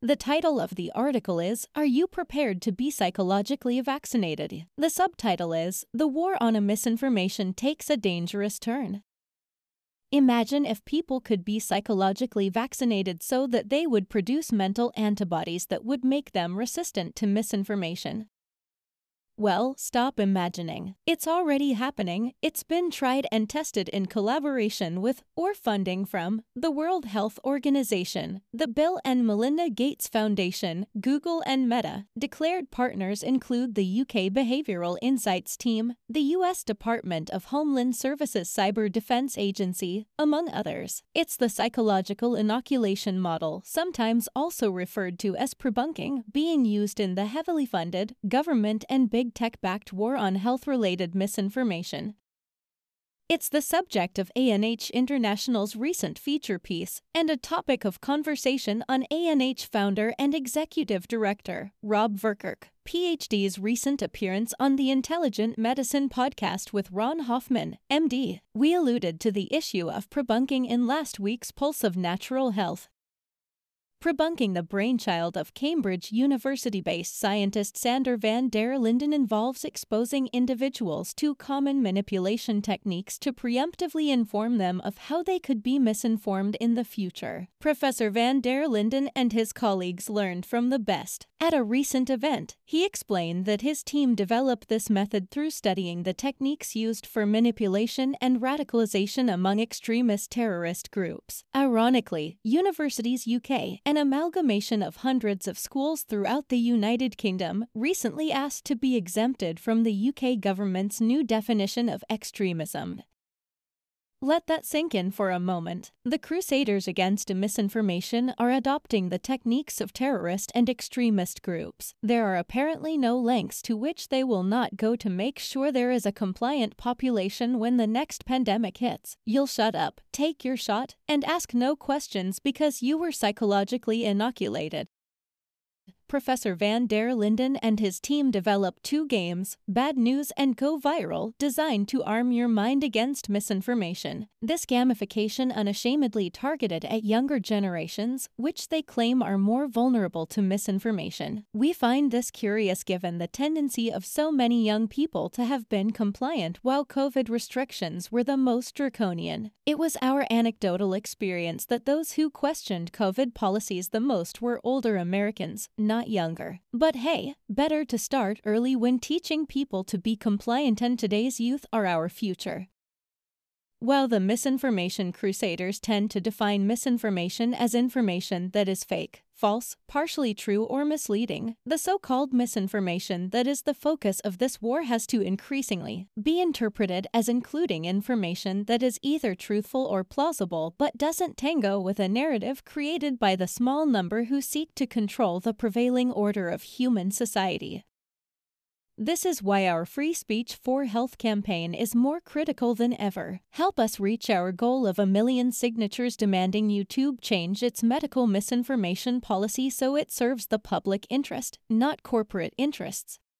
The title of the article is, "Are You Prepared to Be Psychologically Vaccinated?" The subtitle is, "The War on Misinformation Takes a Dangerous Turn." Imagine if people could be psychologically vaccinated so that they would produce mental antibodies that would make them resistant to misinformation. Well, stop imagining. It's already happening. It's been tried and tested in collaboration with or funding from the World Health Organization, the Bill and Melinda Gates Foundation, Google, and Meta. Declared partners include the UK Behavioral Insights Team, the US Department of Homeland Services Cyber Defense Agency, among others. It's the psychological inoculation model, sometimes also referred to as prebunking, being used in the heavily funded, government and big tech-backed war on health-related misinformation. It's the subject of ANH International's recent feature piece and a topic of conversation on ANH founder and executive director Rob Verkerk, PhD's recent appearance on the Intelligent Medicine podcast with Ron Hoffman, MD. We alluded to the issue of prebunking in last week's Pulse of Natural Health. Prebunking, the brainchild of Cambridge University-based scientist Sander van der Linden, involves exposing individuals to common manipulation techniques to preemptively inform them of how they could be misinformed in the future. Professor van der Linden and his colleagues learned from the best. At a recent event, he explained that his team developed this method through studying the techniques used for manipulation and radicalization among extremist terrorist groups. Ironically, Universities UK, an amalgamation of hundreds of schools throughout the United Kingdom, recently asked to be exempted from the UK government's new definition of extremism. Let that sink in for a moment. The crusaders against misinformation are adopting the techniques of terrorist and extremist groups. There are apparently no lengths to which they will not go to make sure there is a compliant population when the next pandemic hits. You'll shut up, take your shot, and ask no questions because you were psychologically inoculated. Professor van der Linden and his team developed 2 games, Bad News and Go Viral, designed to arm your mind against misinformation. This gamification unashamedly targeted at younger generations, which they claim are more vulnerable to misinformation. We find this curious given the tendency of so many young people to have been compliant while COVID restrictions were the most draconian. It was our anecdotal experience that those who questioned COVID policies the most were older Americans, not younger. But hey, better to start early when teaching people to be compliant, and today's youth are our future. While the misinformation crusaders tend to define misinformation as information that is fake, false, partially true, or misleading, the so-called misinformation that is the focus of this war has to increasingly be interpreted as including information that is either truthful or plausible but doesn't tango with a narrative created by the small number who seek to control the prevailing order of human society. This is why our Free Speech for Health campaign is more critical than ever. Help us reach our goal of 1 million signatures demanding YouTube change its medical misinformation policy so it serves the public interest, not corporate interests.